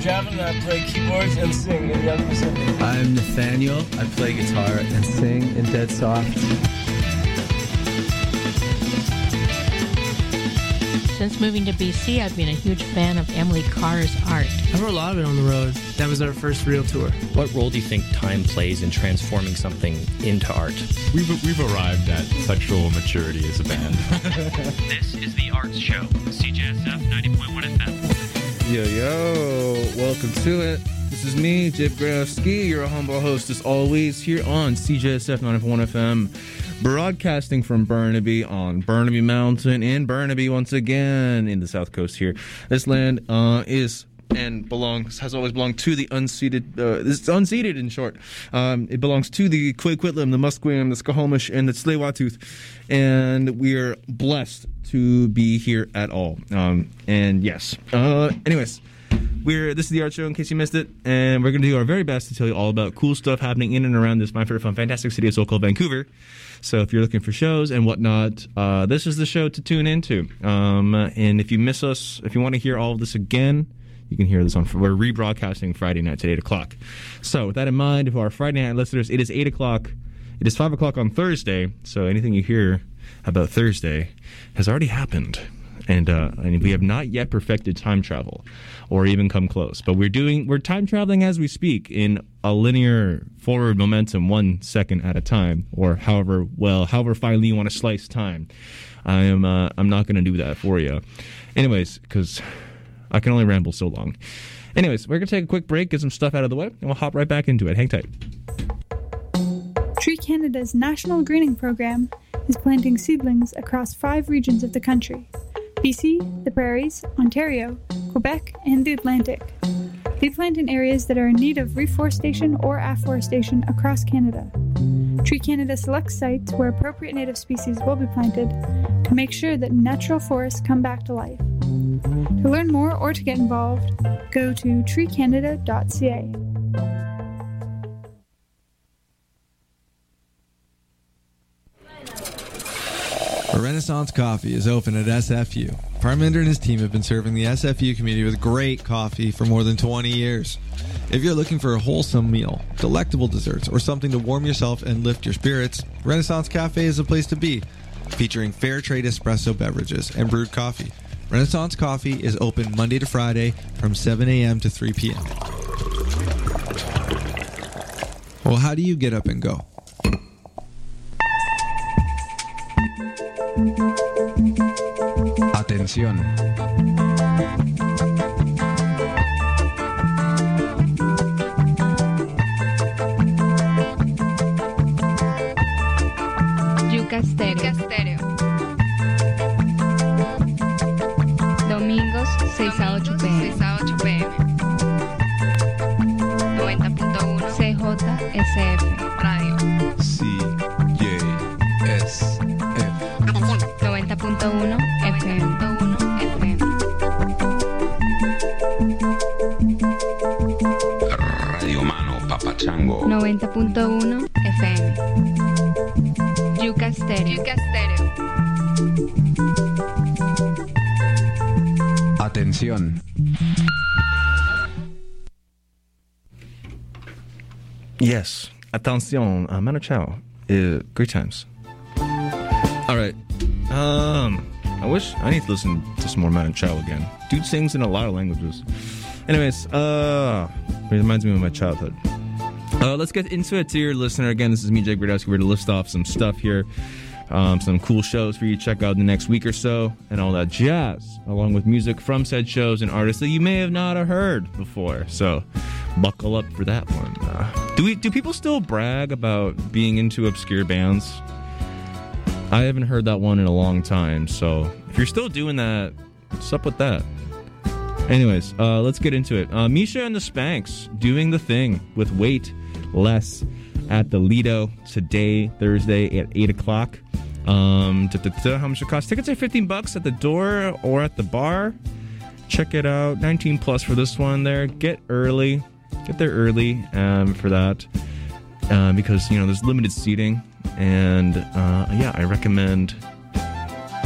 Javelin, I play keyboards and sing in Young Pacific. I'm Nathaniel. I play guitar and sing in Dead Soft. Since moving to BC, I've been a huge fan of Emily Carr's art. I wrote a lot of it on the road. That was our first real tour. What role do you think time plays in transforming something into art? We've arrived at sexual maturity as a band. This is The Arts Show, CJSF 90.1 FM. Yo, welcome to it. This is me, Jib Grafsky, your humble host as always, here on CJSF 90.1 FM. Broadcasting from Burnaby on Burnaby Mountain in Burnaby once again in the South Coast here. This land has always belonged to the unceded, it's unceded in short. It belongs to the Coquitlam, the Musqueam, the Squamish, and the Tsleil-Waututh, and we are blessed to be here at all. And yes, anyways, this is the Art Show in case you missed it, and we're going to do our very best to tell you all about cool stuff happening in and around this my favorite fun, fantastic city of so-called Vancouver. So if you're looking for shows and whatnot, this is the show to tune into. And if you miss us, if you want to hear all of this again, you can hear this we're rebroadcasting Friday nights at 8 o'clock. So with that in mind, for our Friday night listeners, it is 8 o'clock. It is 5 o'clock on Thursday. So anything you hear about Thursday has already happened. And we have not yet perfected time travel or even come close. But we're time traveling as we speak in a linear forward momentum 1 second at a time, or however finely you want to slice time. I'm not going to do that for you. Anyways, because I can only ramble so long. Anyways, we're going to take a quick break, get some stuff out of the way, and we'll hop right back into it. Hang tight. Tree Canada's National Greening Program is planting seedlings across 5 regions of the country: BC, the Prairies, Ontario, Quebec, and the Atlantic. They plant in areas that are in need of reforestation or afforestation across Canada. Tree Canada selects sites where appropriate native species will be planted to make sure that natural forests come back to life. To learn more or to get involved, go to treecanada.ca. Renaissance Coffee is open at SFU. Parminder and his team have been serving the SFU community with great coffee for more than 20 years. If you're looking for a wholesome meal, delectable desserts, or something to warm yourself and lift your spirits, Renaissance Cafe is the place to be. Featuring fair trade espresso beverages and brewed coffee, Renaissance Coffee is open Monday to Friday from 7 a.m. to 3 p.m. Well, how do you get up and go? Atención. Yuca Stereo. Domingos 6 a 8 p.m. 90.1 CJSF Radio. CJSF. 90.1 FM. Radio Mano Papachango. 90.1 FM. Yuca Stereo. Atención. Yes. Attention. Mano Chao. Great times. All right. I need to listen to some more Manu Chao again. Dude sings in a lot of languages. Anyways, it reminds me of my childhood. Let's get into it, dear listener. Again, this is me, Jake Brodowski. We're to list off some stuff here, some cool shows for you to check out in the next week or so, and all that jazz, along with music from said shows and artists that you may have not heard before. So, buckle up for that one. Do people still brag about being into obscure bands? I haven't heard that one in a long time, so if you're still doing that, what's up with that? Anyways, let's get into it. Misha and the Spanks doing the thing with Wait Less at the Lido today, Thursday at 8 o'clock. How much it cost? Tickets are $15 at the door or at the bar. Check it out. 19 plus for this one there. Get there early for that because, there's limited seating. And I recommend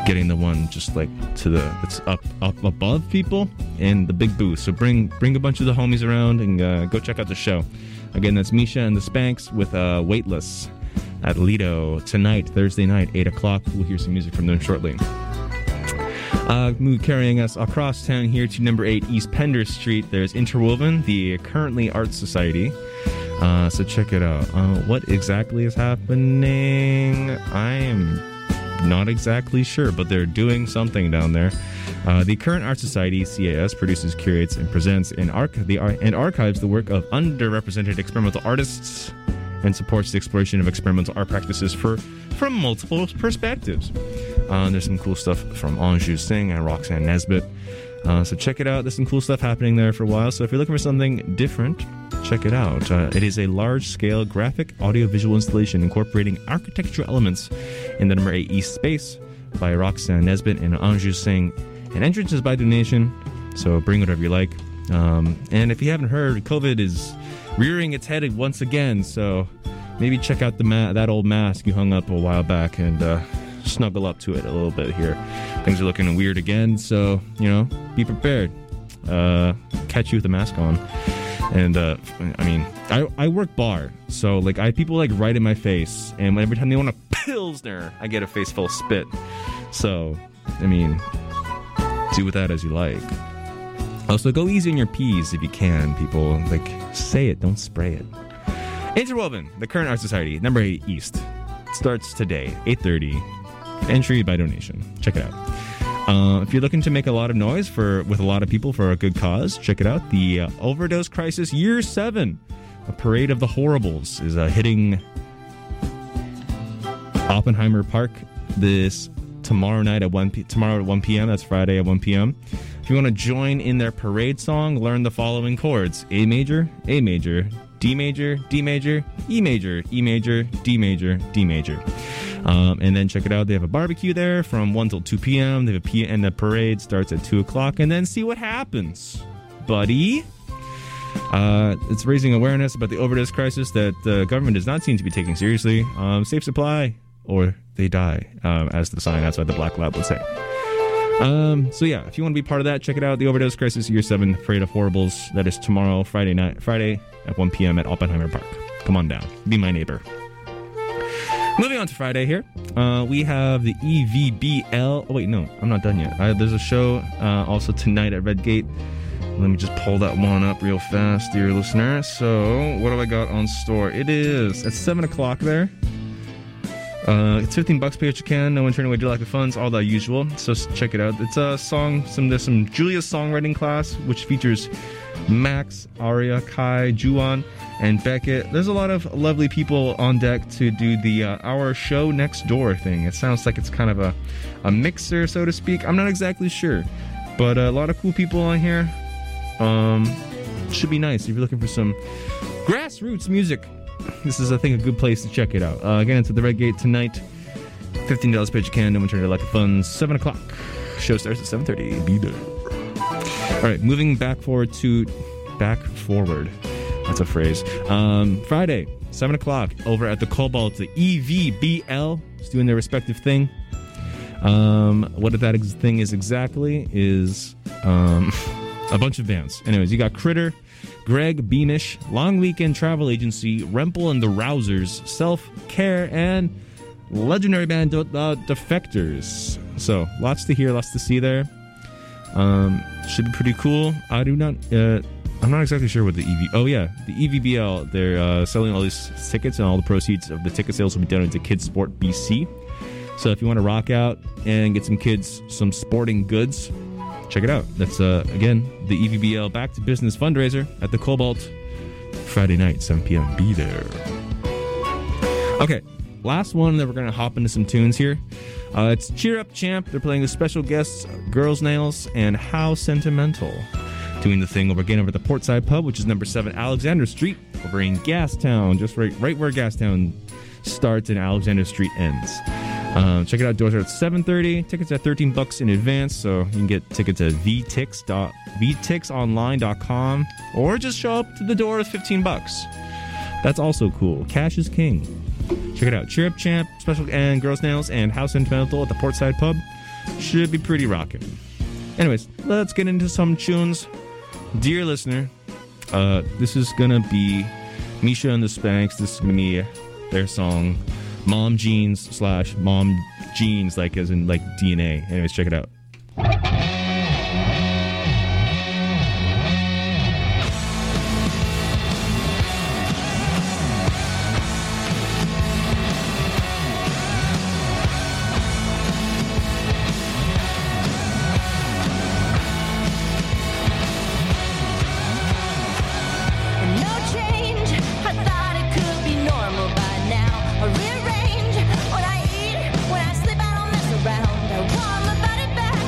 getting the one just like it's up above people and the big booth. So bring a bunch of the homies around and go check out the show. Again, that's Misha and the Spanks with Weightless at Lido tonight, Thursday night, 8 o'clock. We'll hear some music from them shortly. Carrying us across town here to number 8 East Pender Street, there's Interwoven, the Currently Art Society. So check it out. What exactly is happening? I am not exactly sure, but they're doing something down there. The Current Art Society, CAS, produces, curates, and presents and archives the work of underrepresented experimental artists and supports the exploration of experimental art practices from multiple perspectives. There's some cool stuff from Anju Singh and Roxanne Nesbitt. So check it out. There's some cool stuff happening there for a while. So if you're looking for something different, check it out. It is a large-scale graphic audiovisual installation incorporating architectural elements in the number 8 East space by Roxanne Nesbitt and Anju Singh. And entrance is by donation, so bring whatever you like. And if you haven't heard, COVID is rearing its head once again, so maybe check out that old mask you hung up a while back and snuggle up to it a little bit here. Things are looking weird again, so, be prepared. Catch you with the mask on. And, I work bar, so, I have people, right in my face, and every time they want a Pilsner, I get a face full of spit. So, do with that as you like. Also, go easy on your P's if you can, people. Say it, don't spray it. Interwoven, the Current Art Society, number 8 East. It starts today, 8:30. Entry by donation. Check it out. If you're looking to make a lot of noise with a lot of people for a good cause, check it out. The Overdose Crisis Year 7, a Parade of the Horribles, is hitting Oppenheimer Park tomorrow at 1 p.m. That's Friday at 1 p.m. If you want to join in their parade song, learn the following chords: A major, D major, D major, E major, E major, D major, D major. And then check it out. They have a barbecue there from 1 till 2 p.m. They have and the parade starts at 2 o'clock. And then see what happens, buddy. It's raising awareness about the overdose crisis that the government does not seem to be taking seriously. Safe supply or they die, as the sign outside the Black Lab would say. So yeah, if you want to be part of that, check it out. The Overdose Crisis Year 7 Parade of Horribles. That is tomorrow, Friday at 1 p.m. at Oppenheimer Park. Come on down. Be my neighbor. Moving on to Friday here. We have the EVBL. Oh, wait, no, I'm not done yet. There's a show also tonight at Redgate. Let me just pull that one up real fast, dear listener. So, what have I got on store? It is at 7 o'clock there. It's $15, pay what you can. No one turn away dear lack of funds, all the usual. So check it out. It's a song. There's some Julia's songwriting class, which features Max, Aria, Kai, Juan, and Beckett. There's a lot of lovely people on deck to do the Our Show Next Door thing. It sounds like it's kind of a mixer, so to speak. I'm not exactly sure, but a lot of cool people on here. Should be nice if you're looking for some grassroots music. This is, I think, a good place to check it out. Again, it's at the Redgate tonight. $15 pay what you can. No one turn to lack of funds. 7 o'clock. Show starts at 7:30. Be there. All right, moving back forward. That's a phrase. Friday, 7 o'clock, over at the Cobalt, the EVBL is doing their respective thing. What that thing is exactly is a bunch of bands. Anyways, you got Critter, Greg Beamish, Long Weekend Travel Agency, Rempel and the Rousers, Self-Care, and legendary band Defectors. So, lots to hear, lots to see there. Should be pretty cool. I'm not exactly sure what the the EVBL, they're selling all these tickets, and all the proceeds of the ticket sales will be donated to Kids Sport BC. So if you want to rock out and get some kids some sporting goods, check it out. That's, again, the EVBL Back to Business fundraiser at the Cobalt, Friday night, 7 p.m. Be there. Okay, last one that we're going to hop into some tunes here. It's Cheer Up Champ. They're playing with special guests, Girls Nails, and How Sentimental. Doing the thing over at the Portside Pub, which is number 7 Alexander Street, over in Gastown, just right where Gastown starts and Alexander Street ends. Check it out. Doors are at 7:30. Tickets at $13 in advance, so you can get tickets at vtixonline.com, or just show up to the door with $15. That's also cool. Cash is king. Check it out. Cheer Up Champ, Special and Girls Nails, and House Sentimental at the Portside Pub. Should be pretty rocking. Anyways, let's get into some tunes. Dear listener, this is gonna be Misha and the Spanks. This is gonna be their song Mom Jeans / Mom Jeans, like as in like DNA. Anyways, check it out. Rearrange what I eat, when I sleep, I don't mess around. I want my body back.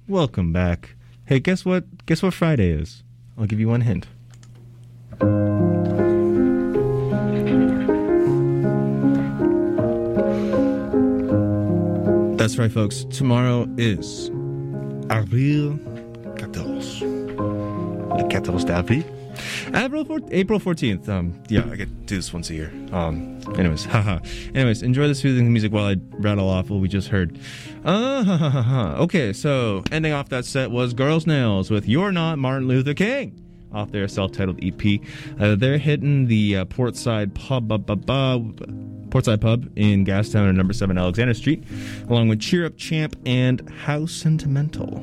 welcome back. Hey, guess what? Guess what Friday is? I'll give you one hint. That's right, folks. Tomorrow is Avril 14. Le 14 d'avril. April 14th. Yeah, I get to do this once a year. Anyways, haha. Anyways, enjoy the soothing music while I rattle off what we just heard. Okay, so ending off that set was Girls Nails with You're Not Martin Luther King off their self-titled EP. They're hitting the Portside Pub in Gastown at number 7 Alexander Street, along with Cheer Up Champ and How Sentimental.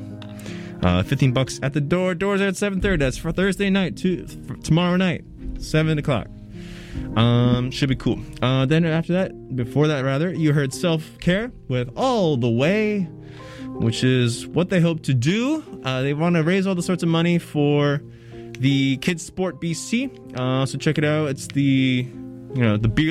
$15 at the door. Doors are at 7:30. That's for Thursday night. Tomorrow night, 7 o'clock. Should be cool. Then after that, before that rather, you heard Self Care with All the Way, which is what they hope to do. They want to raise all the sorts of money for the Kids Sport BC. So check it out. It's the beer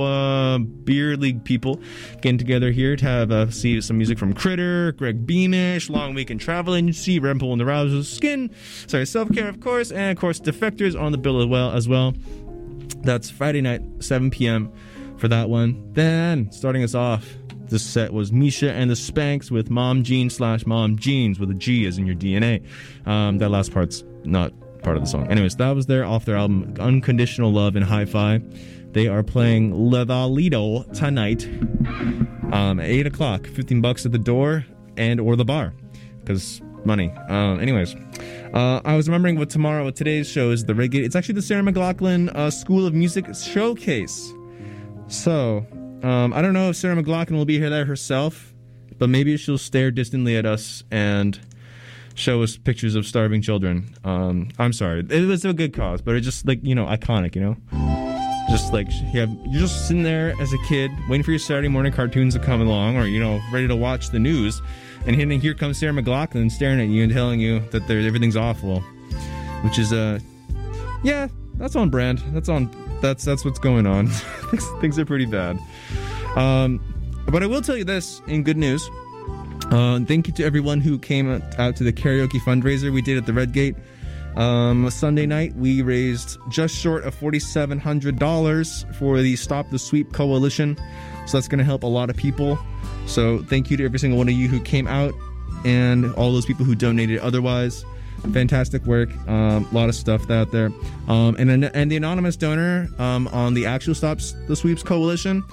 league people getting together here to have see some music from Critter, Greg Beamish, Long Weekend Travel Agency, Rempel and the Rousers Self Care, of course, and of course Defectors on the bill as well. That's Friday night, 7 p.m. for that one. Then starting us off, this set was Misha and the Spanks with Mom Jeans /Mom Jeans with a G as in your DNA. That last part's not part of the song. Anyways, that was off their album Unconditional Love and Hi-Fi. They are playing Levalito tonight at 8 o'clock. $15 at the door and or the bar, because money. Anyways, I was remembering what today's show is. The Reggae. It's actually the Sarah McLachlan School of Music Showcase. So I don't know if Sarah McLachlan will be here there herself, but maybe she'll stare distantly at us and show us pictures of starving children. I'm sorry, it was a good cause, but it's just iconic, Just like you're just sitting there as a kid waiting for your Saturday morning cartoons to come along, or ready to watch the news, and here comes Sarah McLachlan staring at you and telling you that everything's awful, which is that's on brand. That's what's going on. Things are pretty bad. But I will tell you this in good news. Thank you to everyone who came out to the karaoke fundraiser we did at the Red Gate. Sunday night, we raised just short of $4,700 for the Stop the Sweep Coalition. So that's going to help a lot of people. So thank you to every single one of you who came out and all those people who donated otherwise. Fantastic work. A lot of stuff out there. And the anonymous donor on the actual Stop the Sweeps Coalition.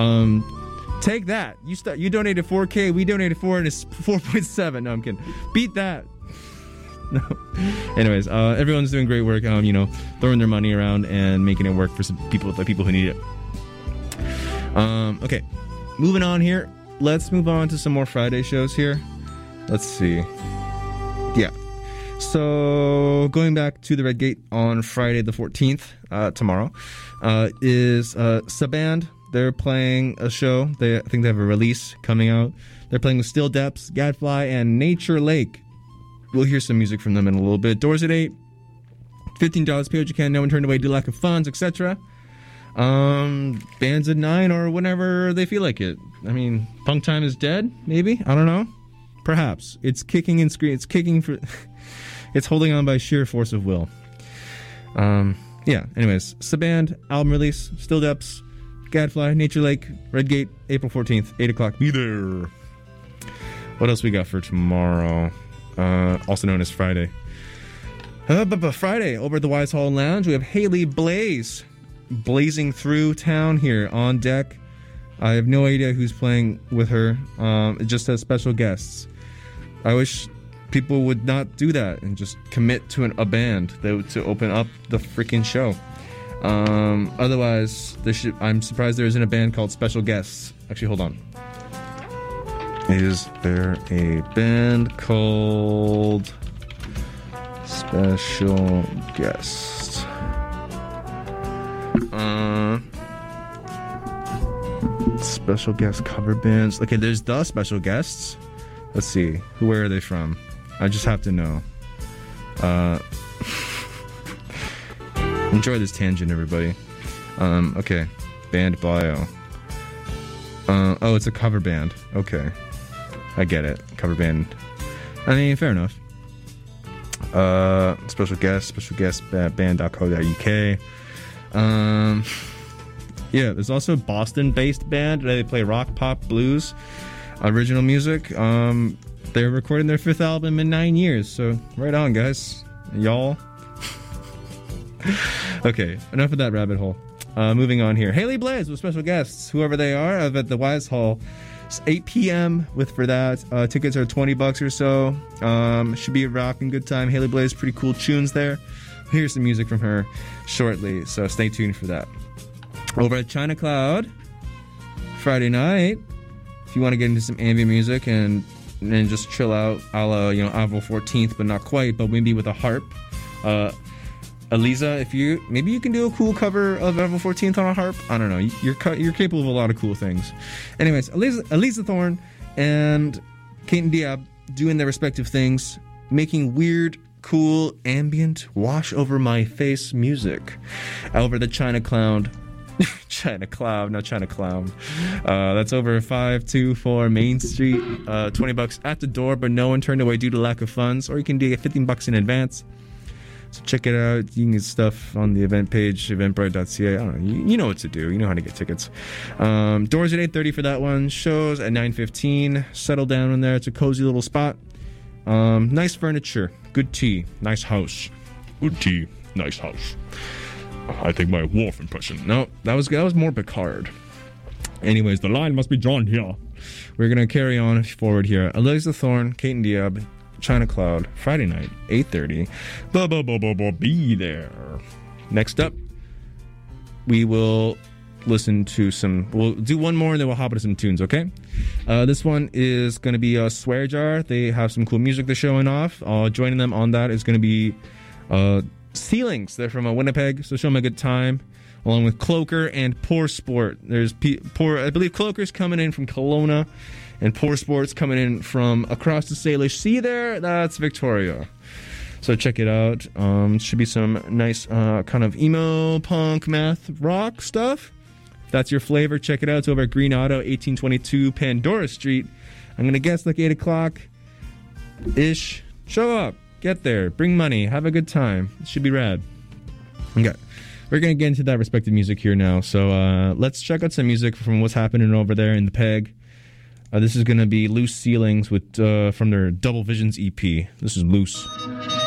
Take that. You donated $4,000. We donated $4,000, and it's $4.7. No, I'm kidding. Beat that. No. Anyways, everyone's doing great work. Throwing their money around and making it work for some people, the people who need it. Okay, moving on here. Let's move on to some more Friday shows here. Let's see. Yeah. So going back to the Red Gate on Friday the 14th, tomorrow, is Saband. They're playing a show. I think they have a release coming out. They're playing with Still Depths, Gadfly, and Nature Lake. We'll hear some music from them in a little bit. Doors at 8. $15, pay what you can. No one turned away due to lack of funds, etc. Bands at 9 or whenever they feel like it. I mean, Punk Time is dead, maybe? I don't know. Perhaps. It's kicking and screaming. It's kicking for... It's holding on by sheer force of will. Yeah, anyways. Saband, album release, Still Depths, Gadfly, Nature Lake, Red Gate, April 14th, 8 o'clock. Be there. What else we got for tomorrow? Also known as Friday. But Friday, over at the Wise Hall Lounge, we have Haley Blaze blazing through town here on deck. I have no idea who's playing with her. It just has special guests. I wish people would not do that and just commit to a band to open up the freaking show. Otherwise, I'm surprised there isn't a band called Special Guests. Actually, hold on. Is there a band called Special Guest? Special Guest cover bands. Okay, there's the Special Guests. Let's see. Where are they from? I just have to know. Enjoy this tangent, everybody. Okay. Band bio. Oh, it's a cover band. Okay. I get it. Cover band. I mean, fair enough. Special guest band.co.uk. Yeah, there's also a Boston-based band. They play rock, pop, blues, original music. They're recording their 5th album in 9 years, so right on, guys. Y'all. Okay, enough of that rabbit hole. Moving on here. Haley Blaze with special guests, whoever they are, at the Wise Hall. It's 8 p.m. for that. Tickets are $20 or so. Should be a rocking good time. Haley Blaze, pretty cool tunes there. Here's some music from her shortly, so stay tuned for that. Over at China Cloud, Friday night, if you want to get into some ambient music and just chill out, a la, Avril 14th, but not quite, but maybe with a harp. Eliza, maybe you can do a cool cover of Avril 14th on a harp. I don't know. You're capable of a lot of cool things. Anyways, Eliza Thorne and Kate Diab doing their respective things, making weird, cool, ambient, wash over my face music over the China Cloud. China Cloud, not China Clown. That's over 524 Main Street. $20 at the door, but no one turned away due to lack of funds. Or you can get $15 in advance. So check it out. You can get stuff on the event page, eventbrite.ca. I don't know. You know what to do. You know how to get tickets. Doors at 8:30 for that one. Shows at 9:15. Settle down in there. It's a cozy little spot. Nice furniture. Good tea. Nice house. Good tea. Nice house. I think my Wolf impression. No, that was more Picard. Anyways, the line must be drawn here. We're going to carry on forward here. Eliza Thorne, Kate and Diab, China Cloud, Friday night, 8:30. Be there. Next up, we will listen to we'll do one more and then we'll hop into some tunes, okay? This one is going to be Swear Jar. They have some cool music they're showing off. Joining them on that is going to be Ceilings. They're from Winnipeg, so show them a good time. Along with Cloaker and Poor Sport. There's I believe Cloaker's coming in from Kelowna, and Poor Sport's coming in from across the Salish Sea there. That's Victoria. So check it out. Should be some nice kind of emo, punk, math, rock stuff. If that's your flavor, check it out. It's over at Green Auto, 1822 Pandora Street. I'm going to guess like 8 o'clock-ish. Show up. Get there. Bring money. Have a good time. It should be rad. Okay. We're going to get into that respective music here now. So let's check out some music from what's happening over there in the Peg. This is going to be Loose Ceilings from their Double Visions EP. This is Loose.